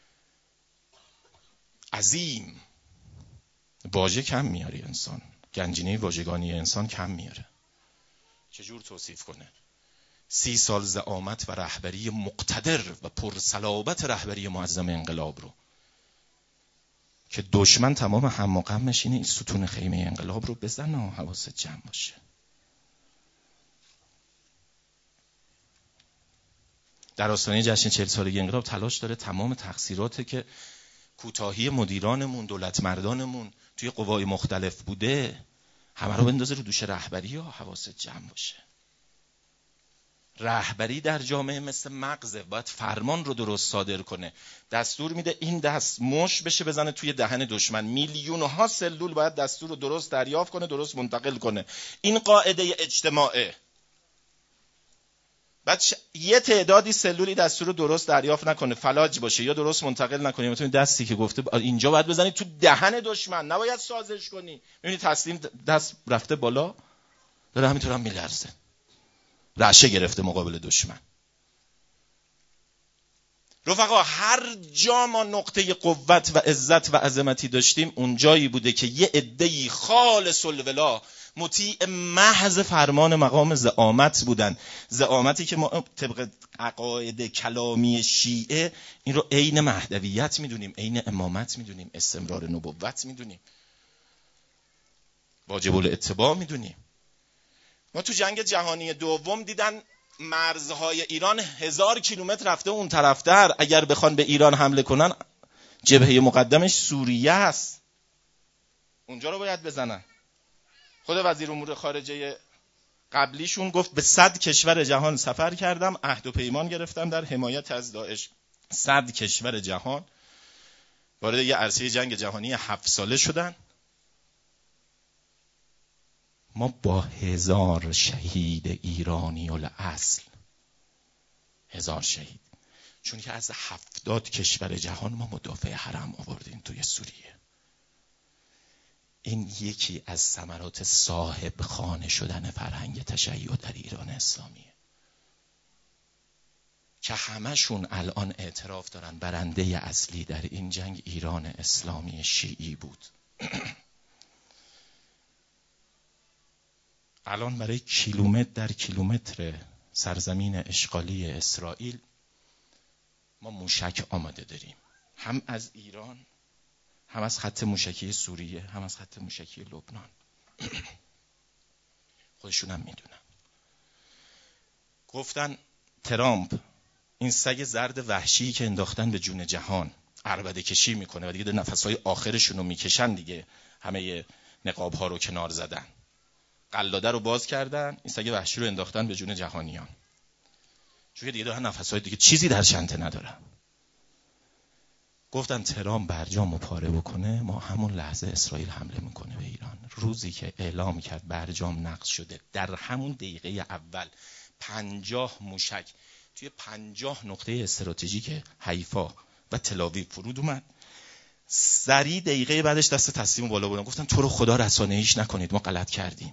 عظیم واژه کم میاره انسان، گنجینه واژگانی انسان کم میاره. چجور توصیف کنه؟ 30 سال زعامت و رهبری مقتدر و پرصلابت رهبری معظم انقلاب رو که دشمن تمام هم و غمش اینه این ستون خیمه انقلاب رو بزن و حواست جمع باشه. در آستانه جشن 40 سالگی انقلاب تلاش داره تمام تقصیراتی که کوتاهی مدیرانمون، دولت مردانمون توی قوای مختلف بوده همه رو بندازه رو دوش رهبری و حواست جمع باشه. رهبری در جامعه مثل مغزه، باید فرمان رو درست صادر کنه. دستور میده این دست مش بشه بزنه توی دهن دشمن. میلیون‌ها سلول باید دستور رو درست دریافت کنه، درست منتقل کنه. این قاعده اجتماعه. بعد یه تعدادی سلولی دستور رو درست دریافت نکنه، فلاج باشه یا درست منتقل نکنه، مثلا دستی که گفته اینجا باید بزنی تو دهن دشمن، نباید سازش کنی. میبینی تسلیم دست رفته بالا، داره همینطور هم میلرزه، رعشه گرفته مقابل دشمن. رفقا هر جا ما نقطه قوت و عزت و عظمتی داشتیم اون جایی بوده که یه عده‌ای خالص الولا مطیع محض فرمان مقام زعامت بودن. زعامتی که ما طبق عقاید کلامی شیعه این رو عین مهدویت میدونیم، عین امامت میدونیم، استمرار نبوت میدونیم، واجب الاتباع میدونیم. ما تو جنگ جهانی دوم دیدن مرزهای ایران 1000 کیلومتر رفته اون طرفتر. اگر بخوان به ایران حمله کنن جبهه مقدمش سوریه است، اونجا رو باید بزنن. خود وزیر امور خارجه قبلیشون گفت به 100 کشور جهان سفر کردم، عهد و پیمان گرفتم در حمایت از داعش. 100 کشور جهان وارد یه عرصه جنگ جهانی 7 ساله شدن. ما با 1000 شهید ایرانی الاصل، 1000 شهید، چون که از 70 کشور جهان ما مدافع حرم آوردیم توی سوریه. این یکی از ثمرات صاحب خانه شدن فرهنگ تشیع در ایران اسلامیه که همشون الان اعتراف دارن برنده اصلی در این جنگ ایران اسلامی شیعی بود. الان برای کیلومتر در کیلومتر سرزمین اشغالی اسرائیل ما موشک آماده داریم، هم از ایران، هم از خط موشکی سوریه، هم از خط موشکی لبنان. خودشون هم میدونن. گفتن ترامپ این سگ زرد وحشی که انداختن به جون جهان عربده کشی میکنه و دیگه نفسهای آخرشون رو میکشن دیگه، همه نقاب ها رو کنار زدن، قلاده رو باز کردن، این سگ وحشی رو انداختن به جون جهانیان، چون دیگه دارن نفسهای دیگه چیزی در شنته ندارن. گفتن ترامپ برجام رو پاره بکنه، ما همون لحظه اسرائیل حمله میکنه به ایران. روزی که اعلام کرد برجام نقض شده، در همون دقیقه اول 50 موشک توی 50 نقطه استراتژیک حیفا و تل‌آویو فرود اومد. سریع دقیقه بعدش دست تسلیم بالا بردن، گفتن تو رو خدا رسانه‌ایش نکنید، ما غلط کردیم.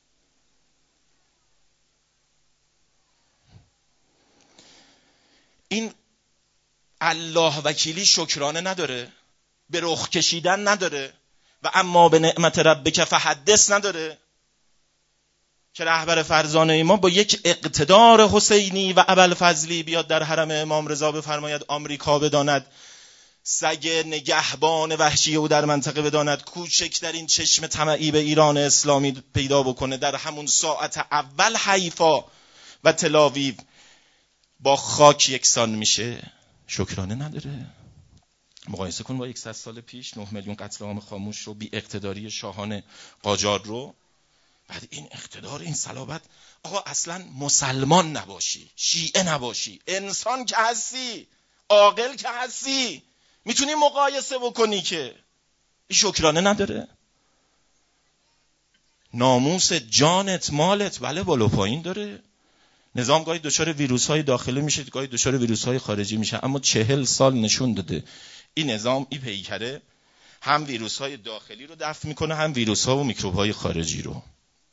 این الله وکیلی شکرانه نداره، به رخ کشیدن نداره و اما به نعمت ربک فحدث نداره که رهبر فرزانه ما با یک اقتدار حسینی و ابوالفضلی بیاد در حرم امام رضا بفرماید آمریکا بداند سگ نگهبان وحشی او در منطقه بداند کوچکترین چشم طمعی به ایران اسلامی پیدا بکنه. در همون ساعت اول حیفا و تل‌آویو با خاک یکسان میشه، شکرانه نداره. مقایسه کن با 100 سال پیش 9 میلیون قتل عام خاموش رو، بی اقتداری شاهان قاجار رو، بعد این اقتدار، این صلابت. آقا اصلا مسلمان نباشی، شیعه نباشی، انسان که هستی، عاقل که هستی، میتونی مقایسه بکنی که این شکرانه نداره؟ ناموس جانت مالت بله بالا پایین داره. نظام گاهی دچار ویروس‌های داخلی میشه، گاهی دچار ویروس‌های خارجی میشه، اما 40 سال نشون داده این نظام، این پیکره هم ویروس‌های داخلی رو دفع میکنه، هم ویروس‌ها و میکروب‌های خارجی رو.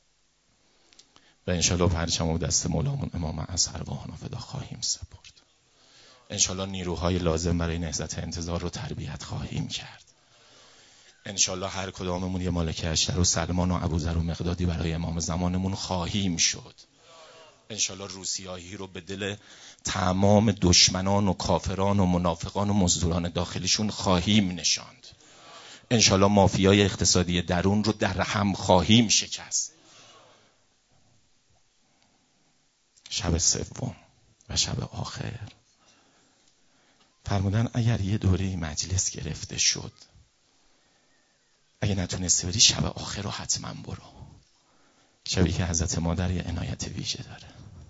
و انشالله پرچم و دست مولامون امام اصغر و آنها فدا خواهیم سپرد. انشالله نیروهای لازم برای نهضت انتظار رو تربیت خواهیم کرد. انشالله هر کداممون یه ملک اشتر و سلمان و ابوذر و مقدادی برای امام زمانمون خواهیم شد. انشالله روسیاهی رو به دل تمام دشمنان و کافران و منافقان و مزدوران داخلیشون خواهیم نشاند. انشالله مافیای اقتصادی درون رو در هم خواهیم شکست. شب سوم و شب آخر فرمودن اگر یه دوره مجلس گرفته شد، اگه نتونستی بری شب آخر رو حتما برو. شبی که حضرت مادر یه عنایت ویژه داره.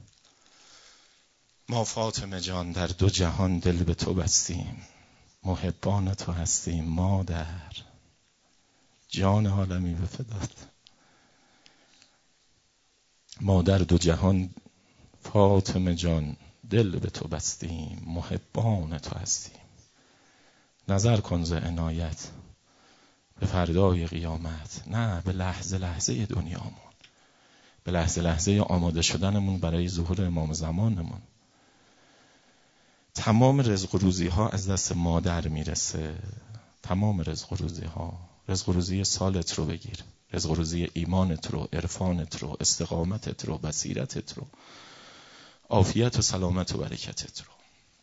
ما فاطمه جان در دو جهان دل به تو بستیم، محبان تو هستیم مادر، جان عالمی به فدات. ما در دو جهان فاطمه جان دل به تو بستیم، محبان تو هستیم. نظر کن ز عنایت به فردای قیامت، نه به لحظه لحظه دنیامون، به لحظه لحظه آماده شدنمون برای ظهور امام زمانمون. تمام رزق و روزی ها از دست مادر میرسه. تمام رزق و روزی ها، رزق و روزی سالت رو بگیر، رزق و روزی ایمانت رو، عرفانت رو، استقامتت رو، بصیرتت رو، عافیت و سلامت و برکتت رو.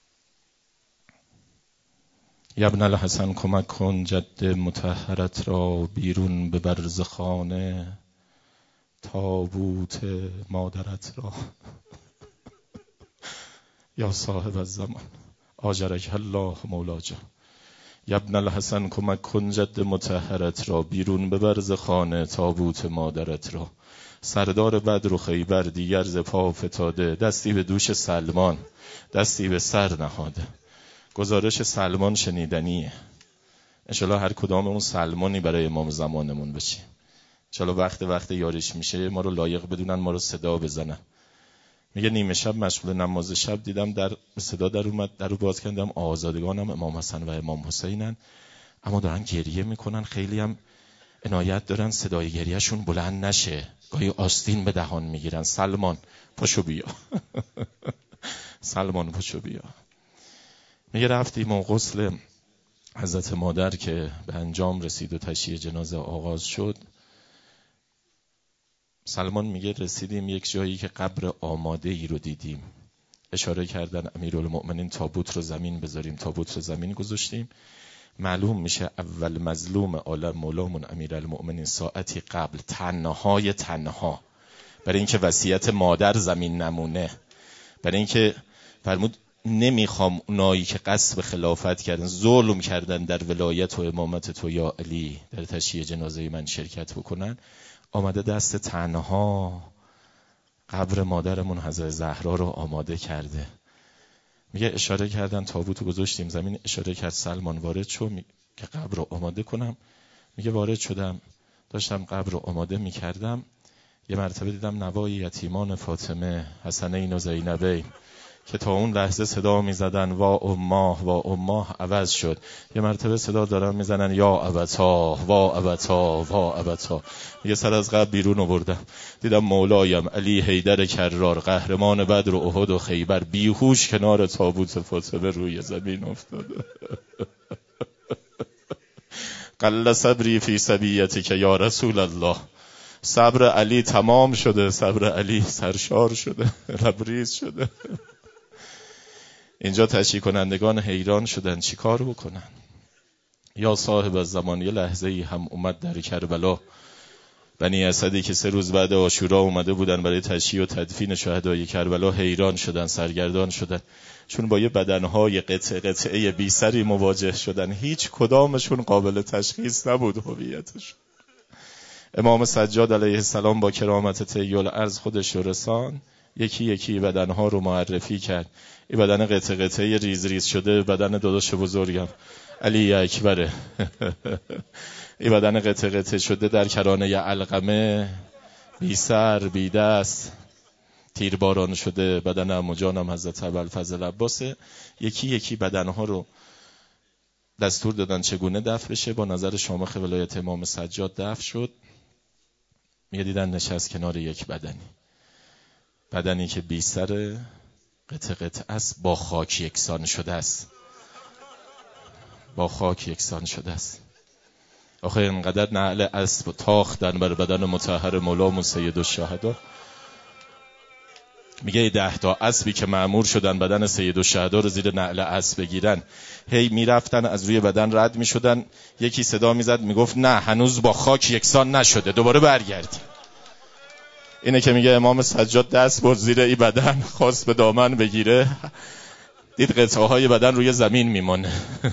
یا ابن الحسن کمک کن جد مطهرت را بیرون به برز خانه، تابوت مادرت را. یا صاحب الزمان آجرک الله مولا جان. یا ابن الحسن کمک کن جد مطهرت را بیرون به برز خانه، تابوت مادرت را. سردار بدر و خیبر دیگر ز پا فتاده، دستی به دوش سلمان دستی به سر نهاده. گزارش سلمان شنیدنیه. انشالله هر کداممون سلمانی برای امام زمانمون بشیم. انشالله وقت یارش میشه ما رو لایق بدونن، ما رو صدا بزنن. میگه نیمه شب مشغول نماز شب دیدم در صدا در اومد، در رو باز کردم، آزادگانم امام حسن و امام حسینن، اما دارن گریه میکنن، خیلی هم عنایت دارن صدای گریهشون بلند نشه، گاهی آستین به دهان میگیرن. سلمان پاشو بیا. سلمان پشو بیا. میگه رفتیم و غسل حضرت مادر که به انجام رسید و تشییع جنازه آغاز شد، سلمان میگه رسیدیم یک جایی که قبر آماده ای رو دیدیم. اشاره کردن امیرالمؤمنین تابوت رو زمین بذاریم، تابوت رو زمین گذاشتیم. معلوم میشه اول مظلوم عالم مولامون امیرالمؤمنین ساعتی قبل تنها برای اینکه وصیت مادر زمین نمونه، برای اینکه فرمود نمیخوام اونایی که قصد خلافت کردن، ظلم کردن در ولایت و امامت تو یا علی، در تشییع جنازه من شرکت بکنن، آمده دست تنها قبر مادرمون حضرت زهرا رو آماده کرده. میگه اشاره کردن تابوت رو گذاشتیم زمین، اشاره کرد سلمان وارد شو که قبر رو آماده کنم. میگه وارد شدم، داشتم قبر رو آماده میکردم، یه مرتبه دیدم نوای یتیمان فاطمه حسنین و زینبین که تا اون لحظه صدا میزدن وا اماه عوض شد. یه مرتبه صدا دارن میزنن یا ابتا وا ابتا وا ابتا. یه سر از قبر بیرون آوردم، دیدم مولایم علی حیدر کرار قهرمان بدر و احد و خیبر بیهوش کنار تابوت فاطمه روی زمین افتاده. قل صبری فی سبیتک یا رسول الله. صبر علی تمام شده، صبر علی سرشار شده، لبریز شده. اینجا تشییع کنندگان حیران شدن چی کار بکنن. یا صاحب الزمان، یه لحظه ای هم اومد در کربلا بنی اسدی که 3 روز بعد عاشورا اومده بودن برای تشییع و تدفین شهدای کربلا، حیران شدن، سرگردان شدن، چون با یه بدنهای قطعه بی سری مواجه شدن، هیچ کدامشون قابل تشخیص نبود هویتشون. امام سجاد علیه السلام با کرامت طی الارض خودش رسان، یکی یکی بدنها رو معرفی کرد. این بدن قطعه ریز ریز شده بدن داداش بزرگم علی اکبره. این بدن قطعه شده در کرانه علقمه، بی سر بی دست، تیرباران شده بدن عمو جانم حضرت ابوالفضل عباسه. یکی یکی بدنها رو دستور دادن چگونه دفن بشه. با نظر شامخ ولایت امام سجاد دفن شد. میگه دیدن نشست کنار یک بدنی که بی سر قطعه است، با خاک یکسان شده است، با خاک یکسان شده است. آخه اینقدر نعل اسب تاختن بر بدن مطهر مولامون سید الشهدا. میگه 10 تا اسبی که مأمور شدن بدن سید الشهدا رو زیر نعل اسب بگیرن، هی میرفتن از روی بدن رد میشدن، یکی صدا میزد میگفت نه هنوز با خاک یکسان نشده، دوباره برگردی. اینه که میگه امام سجاد دست برد زیر این بدن، خواست به دامن بگیره، دید قطعه های بدن روی زمین میمونه.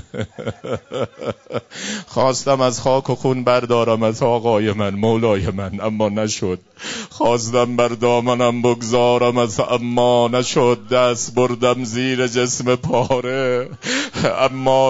خواستم از خاک و خون بردارم از آقای من مولای من، اما نشد. خواستم بر دامنم بگذارم از، اما نشد. دست بردم زیر جسم پاره، اما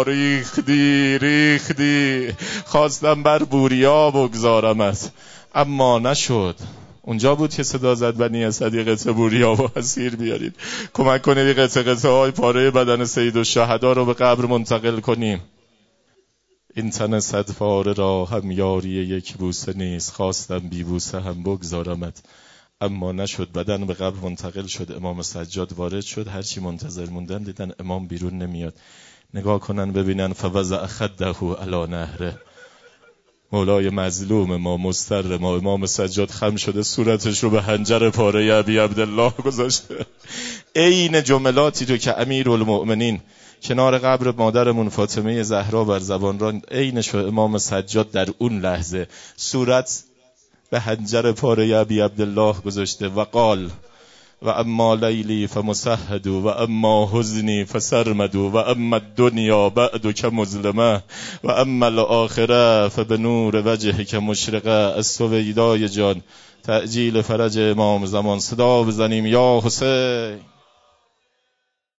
ریختی. خواستم بر بوریا بگذارم از، اما نشد. اونجا بود که صدا زد بنی اسد قطعه بوریا و اسیر بیارید، کمک کنید قطعه های پاره بدن سید الشهدا رو به قبر منتقل کنیم. این تن 100 پاره را هم یاری یک بوسه نیست، خواستم بی بوسه هم بگذارمت، اما نشد. بدن به قبر منتقل شد. امام سجاد وارد شد. هرچی منتظر موندن دیدن امام بیرون نمیاد. نگاه کنن ببینن فوضع خده علی نهره. مولای مظلوم ما، مضطر ما، امام سجاد خم شده، صورتش رو به حنجر پاره ابی عبدالله گذاشته. عین جملاتی رو که امیرالمؤمنین کنار قبر مادرمون فاطمه زهرا بر زبان را، عینش رو امام سجاد در اون لحظه صورت به حنجر پاره ابی عبدالله گذاشته و قال و اما لیلی فمسهد و اما حزنی فسرمد و اما الدنیا بعد که مظلمه و اما الاخره فبنور وجه که مشرقه. از سویدای جان تعجیل فرج امام زمان صدا بزنیم یا حسین.